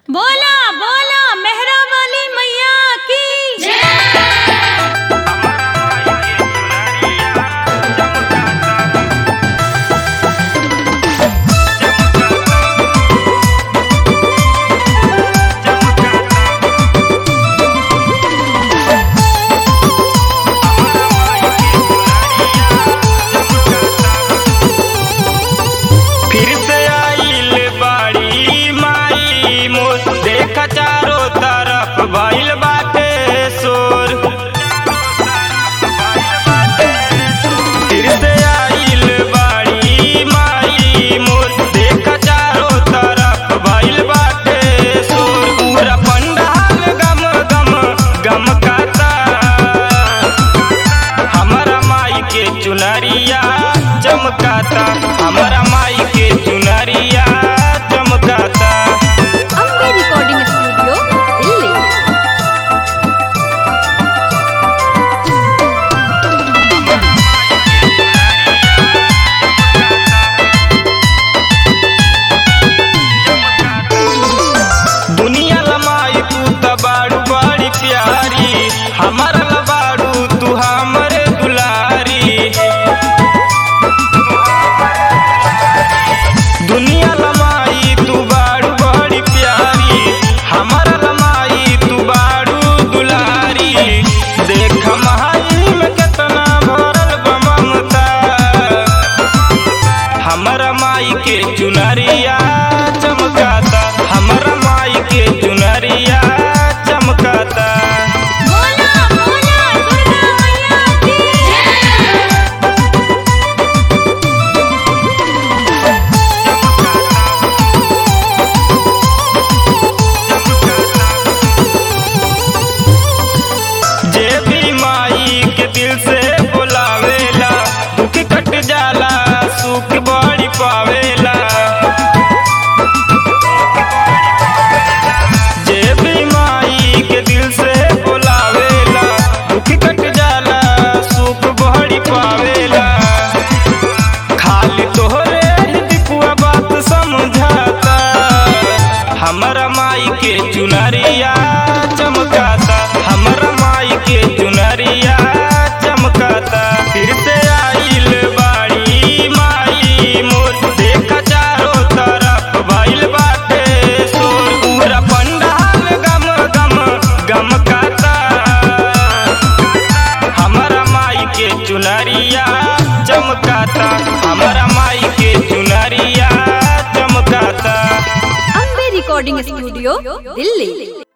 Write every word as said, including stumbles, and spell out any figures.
बोला बोला मेहरा वाली मैया की जय। फिर से आइल बाड़ी माई मोर, देखा चारों तरफ भइल बाटे शोर। फिर से आइल बाड़ी माई मोर, देखा चारों तरफ भइल बाटे शोर। पूरा पंडाल गम गम गमकाता, हमारा माई के चुनरिया चमकाता, हमारा माई के चुनरिया चमकाता। Ambe recording studio Delhi. दुनिया लमाई तू त बाड़ू बड़ी प्यारी, हमारा लबाड़ू तू हमरे दुलारी। दुनिया लमाई तू बाड़ू बड़ी प्यारी, हमारा लमाई तू बाड़ू दुलारी। देख माई में कितना भरल बा ममता, हमारा माई के चुनरिया चमकाता, हमारा माई के चुनरिया चमकाता। बोला बोला दुर्गा मैया की जे भी माई के दिल से बुलावेला, दुख कट जाला सुख बड़ी पावेला। जे भी माई के दिल से बुलावेला, दुख कट जाला सुख बड़ी पावेला। खाली तोहरे ही दिपुआ बात समझाता, हमारा माई के चुनरिया चमकाता, हमारा माई के चुनरिया चमकाता। फिर से आइल बाड़ी माई मोर, देखा चारों तरफ भइल बाटे शोर। पूरा पंडाल गम गम गमकाता, हमारा माई के चुनरिया चमकाता, हमारा माई के चुनरिया चमकाता। Ambe recording studio Delhi.